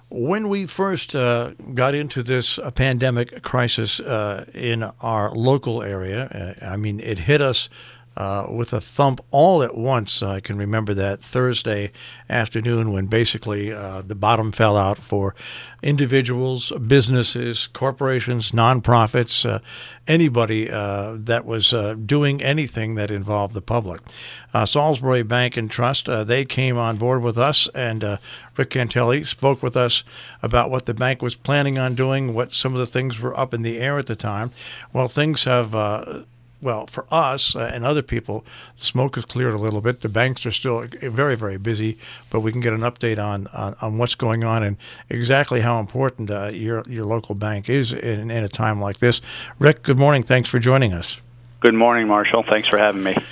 When we first got into this pandemic crisis in our local area, it hit us with a thump all at once. I can remember that Thursday afternoon when basically the bottom fell out for individuals, businesses, corporations, nonprofits, anybody that was doing anything that involved the public. Salisbury Bank and Trust, they came on board with us, and Rick Cantelli spoke with us about what the bank was planning on doing, what some of the things were up in the air at the time. Well, things have for us and other people, the smoke has cleared a little bit. The banks are still very, very busy, but we can get an update on what's going on and exactly how important your local bank is in a time like this. Rick, good morning. Thanks for joining us. Good morning, Marshall. Thanks for having me.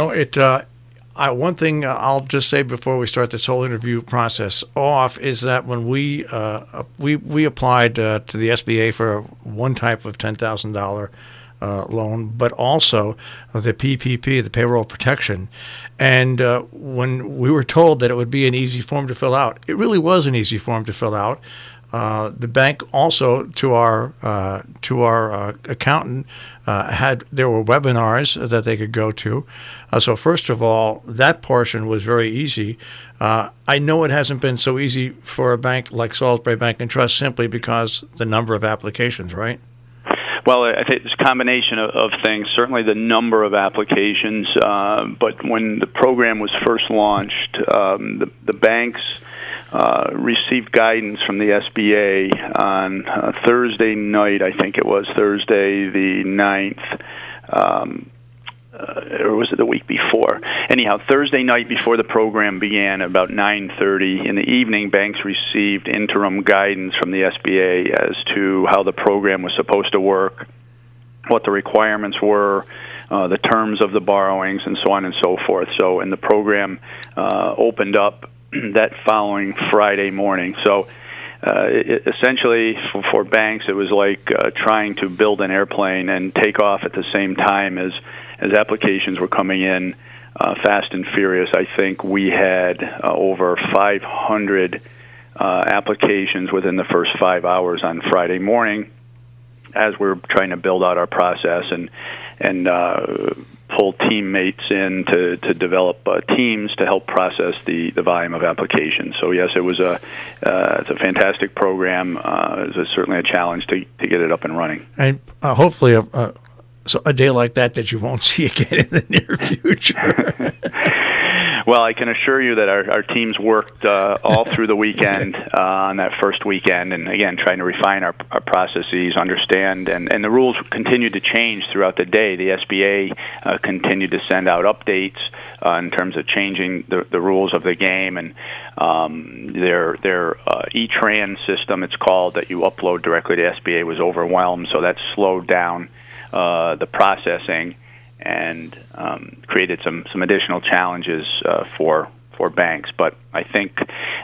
One thing I'll just say before we start this whole interview process off is that when we applied to the SBA for one type of $10,000 loan, but also the PPP, the payroll protection. And when we were told that it would be an easy form to fill out, it really was an easy form to fill out. The bank also, to our accountant, there were webinars that they could go to. So first of all, that portion was very easy. I know it hasn't been so easy for a bank like Salisbury Bank and Trust simply because the number of applications, right? Well, I think it's a combination of things. Certainly the number of applications, but when the program was first launched, the banks received guidance from the SBA on Thursday night, I think it was, Thursday the 9th, or was it the week before? Anyhow, Thursday night before the program began, about 9:30 in the evening, banks received interim guidance from the SBA as to how the program was supposed to work, what the requirements were, the terms of the borrowings, and so on and so forth. So, and the program opened up that following Friday morning. So, essentially, for banks, it was like trying to build an airplane and take off at the same time as applications were coming in fast and furious. I think we had over 500 applications within the first 5 hours on Friday morning as we're trying to build out our process and pull teammates in to develop teams to help process the volume of applications. So yes, it was it's a fantastic program. It was certainly a challenge to get it up and running. And hopefully so a day like that you won't see again in the near future. Well, I can assure you that our teams worked all through the weekend on that first weekend, and again, trying to refine our processes, understand, and the rules continued to change throughout the day. The SBA continued to send out updates in terms of changing the rules of the game, and their E-Tran system, it's called, that you upload directly to SBA was overwhelmed, so that slowed down the processing and created some additional challenges for banks. But I think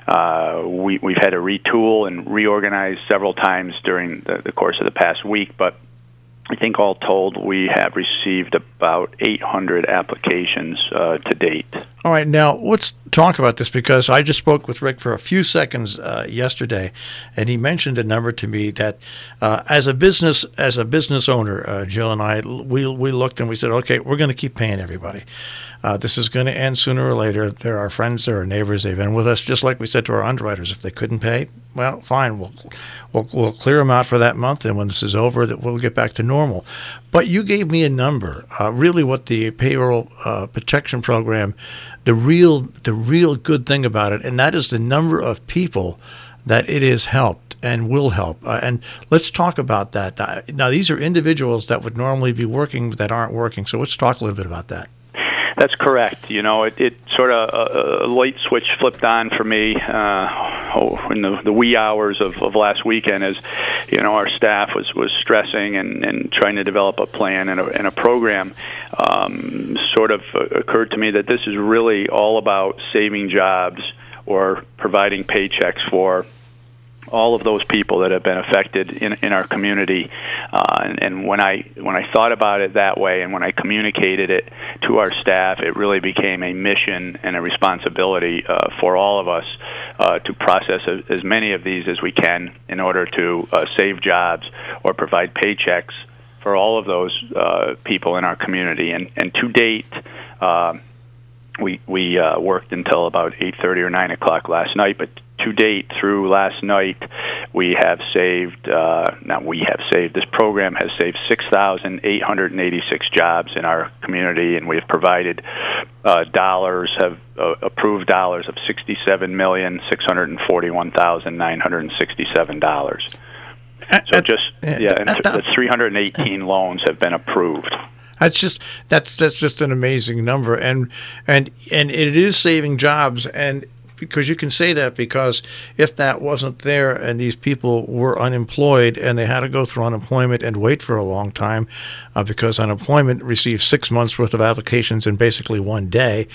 we've had to retool and reorganize several times during the course of the past week, but I think all told, we have received about 800 applications to date. All right, now let's talk about this, because I just spoke with Rick for a few seconds yesterday, and he mentioned a number to me that as a business owner, Jill and I, we looked and we said, okay, we're going to keep paying everybody. This is going to end sooner or later. They're our friends, they're our neighbors, they've been with us, just like we said to our underwriters. If they couldn't pay, well, fine, we'll clear them out for that month, and when this is over, that we'll get back to normal. But you gave me a number, really what the payroll protection program, the real good thing about it, and that is the number of people that it has helped and will help. And let's talk about that. Now, these are individuals that would normally be working that aren't working, so let's talk a little bit about that. That's correct. You know, it sort of a light switch flipped on for me in the wee hours of last weekend, as you know, our staff was stressing and trying to develop a plan and a program. Sort of occurred to me that this is really all about saving jobs or providing paychecks for all of those people that have been affected in our community. And when I thought about it that way, and when I communicated it to our staff, it really became a mission and a responsibility for all of us to process as many of these as we can in order to save jobs or provide paychecks for all of those people in our community. And to date, we worked until about 8:30 or 9 o'clock last night, but to date, through last night, we have saved, this program has saved 6,886 jobs in our community, and we have provided approved dollars of $67,641,967. So the 318 loans have been approved. That's just an amazing number, and it is saving jobs. And because you can say that, because if that wasn't there and these people were unemployed and they had to go through unemployment and wait for a long time, because unemployment receives 6 months worth of applications in basically one day,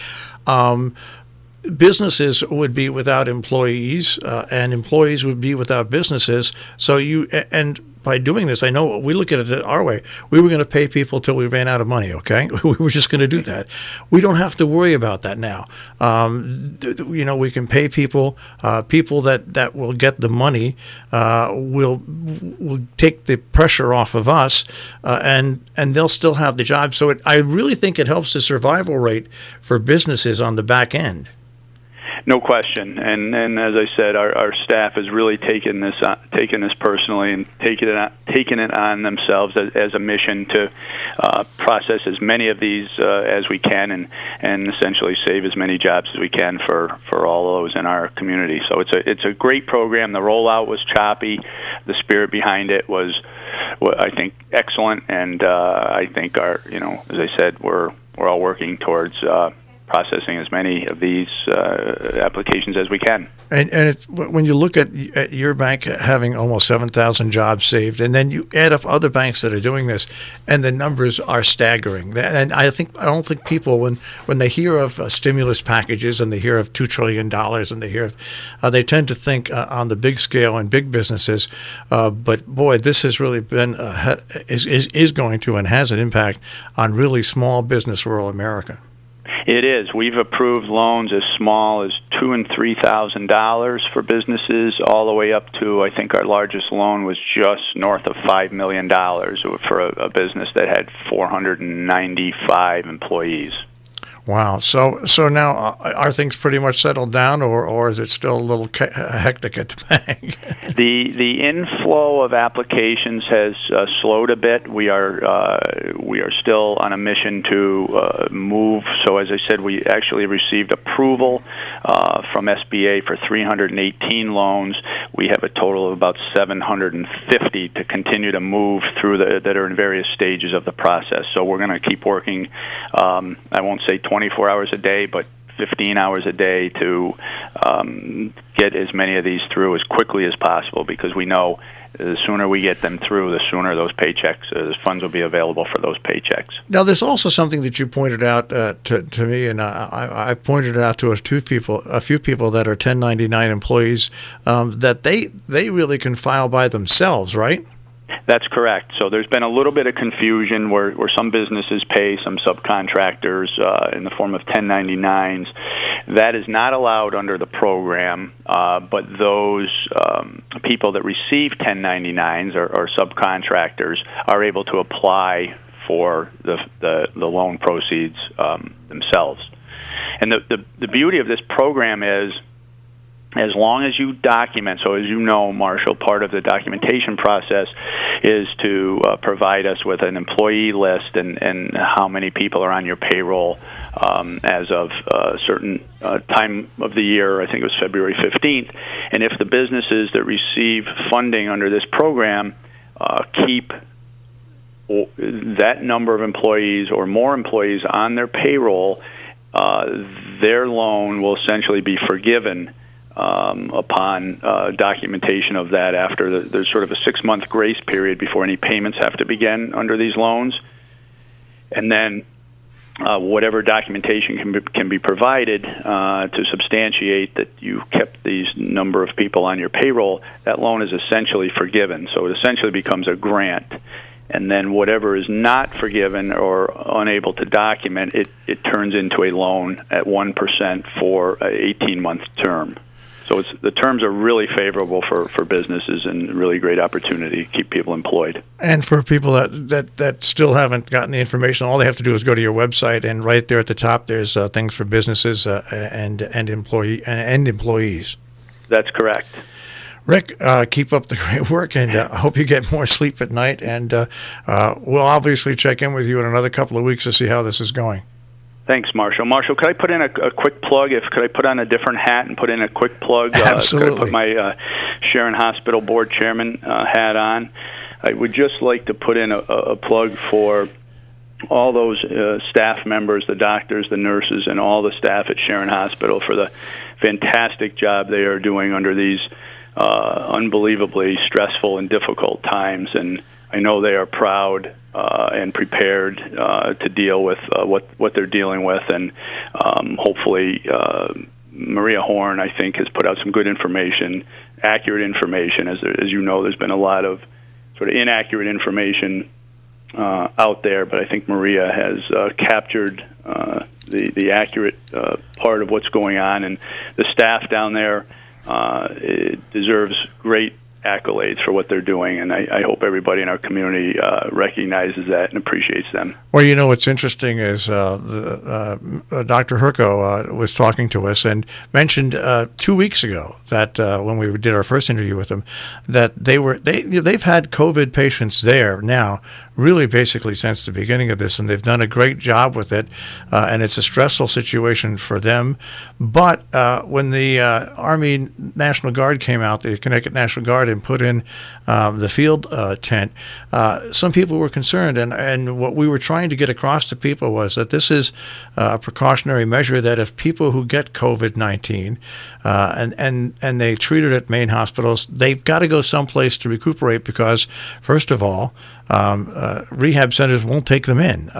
businesses would be without employees, and employees would be without businesses. So by doing this, I know we look at it our way. We were going to pay people till we ran out of money, okay? We were just going to do that. We don't have to worry about that now. We can pay people. People that will get the money will take the pressure off of us, and they'll still have the job. So I really think it helps the survival rate for businesses on the back end. No question, and as I said, our staff has really taken this personally and taken it on themselves as a mission to process as many of these as we can, and essentially save as many jobs as we can for all of those in our community. So it's a great program. The rollout was choppy. The spirit behind it was, I think, excellent, and I think as I said, we're all working towards processing as many of these applications as we can. And it's, when you look at your bank having almost 7,000 jobs saved, and then you add up other banks that are doing this, and the numbers are staggering. And I don't think people, when they hear of stimulus packages and they hear of $2 trillion and they tend to think on the big scale and big businesses. But boy, this has really been is going to and has an impact on really small business rural America. It is. We've approved loans as small as $2,000 and $3,000 for businesses, all the way up to, I think our largest loan was just north of $5 million for a business that had 495 employees. Wow. So now are things pretty much settled down, or is it still a little hectic at the bank? The inflow of applications has slowed a bit. We are still on a mission to move. So as I said, we actually received approval from SBA for 318 loans. We have a total of about 750 to continue to move through that are in various stages of the process. So we're going to keep working. I won't say 24 hours a day, but 15 hours a day to get as many of these through as quickly as possible, because we know the sooner we get them through, the sooner those paychecks, the funds will be available for those paychecks. Now, there's also something that you pointed out to me, and I've pointed it out to a few people that are 1099 employees, that they really can file by themselves, right? That's correct. So there's been a little bit of confusion where some businesses pay some subcontractors in the form of 1099s. That is not allowed under the program, but those people that receive 1099s or subcontractors are able to apply for the loan proceeds themselves. And the beauty of this program is, as long as you document, so as you know, Marshall, part of the documentation process is to provide us with an employee list and how many people are on your payroll as of a certain time of the year. I think it was February 15th. And if the businesses that receive funding under this program keep that number of employees or more employees on their payroll, their loan will essentially be forgiven upon documentation of that. After there's sort of a 6-month grace period before any payments have to begin under these loans. And then whatever documentation can be provided to substantiate that you kept these number of people on your payroll, that loan is essentially forgiven. So it essentially becomes a grant. And then whatever is not forgiven or unable to document, it turns into a loan at 1% for an 18-month term. So the terms are really favorable for businesses and really great opportunity to keep people employed. And for people that still haven't gotten the information, all they have to do is go to your website, and right there at the top, there's things for businesses and employees. That's correct. Rick, keep up the great work, and I hope you get more sleep at night. And we'll obviously check in with you in another couple of weeks to see how this is going. Thanks, Marshall. Marshall, could I put in a quick plug? Could I put on a different hat and put in a quick plug? Absolutely. Could I put my Sharon Hospital Board Chairman hat on? I would just like to put in a plug for all those staff members, the doctors, the nurses, and all the staff at Sharon Hospital for the fantastic job they are doing under these unbelievably stressful and difficult times. And I know they are proud and prepared to deal with what they're dealing with, and hopefully Maria Horn, I think, has put out some good information, accurate information. As you know, there's been a lot of sort of inaccurate information out there, but I think Maria has captured the accurate part of what's going on, and the staff down there deserves great accolades for what they're doing, and I hope everybody in our community recognizes that and appreciates them. Well, you know, what's interesting is Dr. Herco was talking to us and mentioned 2 weeks ago that when we did our first interview with him, that they've had COVID patients there now really basically since the beginning of this, and they've done a great job with it, and it's a stressful situation for them. But when the Army National Guard came out, the Connecticut National Guard, and put in the field tent, some people were concerned, and what we were trying to get across to people was that this is a precautionary measure, that if people who get COVID-19 and they treated at main hospitals, they've got to go someplace to recuperate, because first of all, rehab centers won't take them in.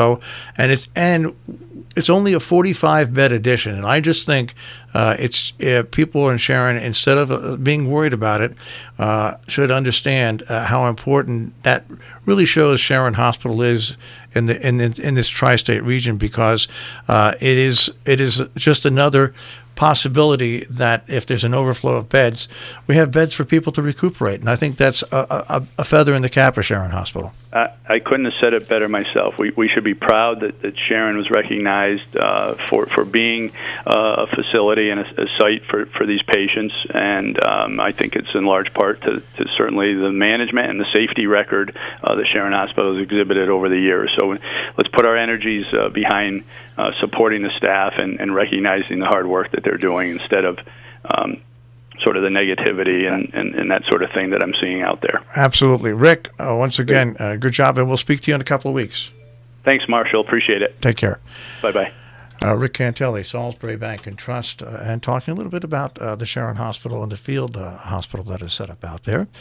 It's only a 45-bed addition, and I just think people in Sharon, instead of being worried about it, should understand how important that really shows Sharon Hospital is in this tri-state region, because it is just another possibility that if there's an overflow of beds, we have beds for people to recuperate. And I think that's a feather in the cap of Sharon Hospital. I couldn't have said it better myself. We should be proud that Sharon was recognized for being a facility and a site for these patients. And I think it's in large part to certainly the management and the safety record that Sharon Hospital has exhibited over the years. So let's put our energies behind supporting the staff and recognizing the hard work that they're doing, instead of sort of the negativity and that sort of thing that I'm seeing out there. Absolutely. Rick, once again, good job, and we'll speak to you in a couple of weeks. Thanks, Marshall. Appreciate it. Take care. Bye-bye. Rick Cantelli, Salisbury Bank and Trust, and talking a little bit about the Sharon Hospital and the field hospital that is set up out there.